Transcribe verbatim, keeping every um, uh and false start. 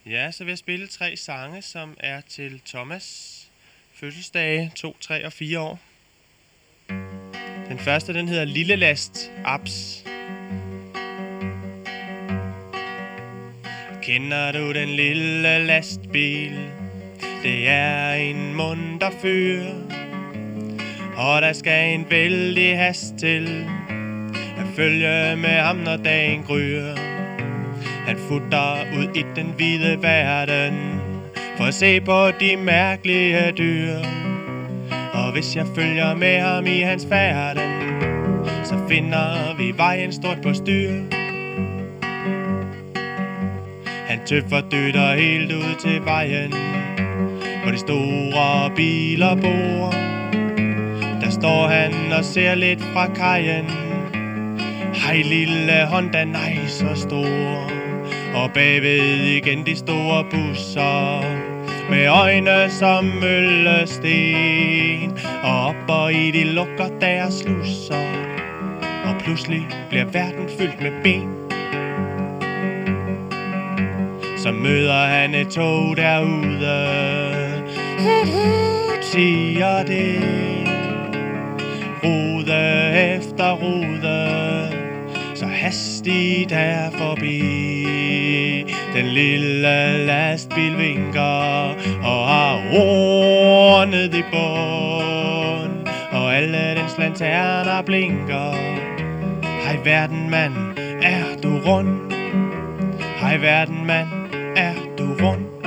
Ja, så vil jeg spille tre sange, som er til Thomas fødselsdage to, tre og fire år. Den første, den hedder Lille Last Abs. Kender du den lille lastbil? Det er en munter fyr, og der skal en vældig hast til at følge med ham, når dagen gryer. Han futter ud i den hvide verden for at se på de mærkelige dyr. Og hvis jeg følger med ham i hans færden, så finder vi vejen stort på styr. Han tøffer dytter helt ud til vejen, hvor de store biler bor. Der står han og ser lidt fra kajen. Hej lille Honda, nej så stor. Og bagved igen de store busser med øjne som møllesten. Og op og i de lukker deres slusser, og pludselig bliver verden fyldt med ben. Så møder han et tog derude, siger det. Rude efter rude, så hastigt er forbi. Den lille lastbil vinker og har hornet i bund, og alle dens lanterner blinker. Hej verden mand, er du rund? Hej verden mand, er du rund?